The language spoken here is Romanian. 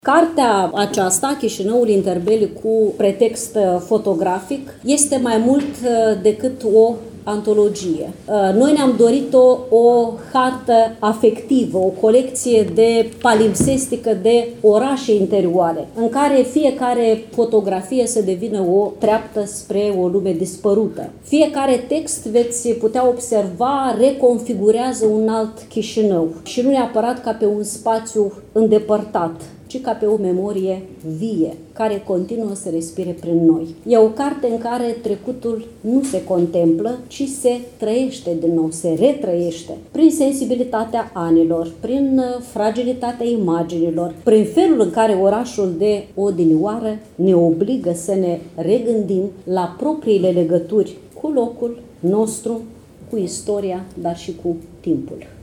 Cartea aceasta, Chișinăul interbelic cu pretext fotografic, este mai mult decât o antologie. Noi ne-am dorit o hartă afectivă, o colecție de palimpsestică de orașe interioare, în care fiecare fotografie să devină o treaptă spre o lume dispărută. Fiecare text, veți putea observa, reconfigurează un alt Chișinău și nu neapărat ca pe un spațiu îndepărtat, ci ca pe o memorie vie, care continuă să respire prin noi. E o carte în care trecutul nu se contemplă, ci se trăiește din nou, se retrăiește, prin sensibilitatea anilor, prin fragilitatea imaginilor, prin felul în care orașul de odinioară ne obligă să ne regândim la propriile legături cu locul nostru, cu istoria, dar și cu timpul.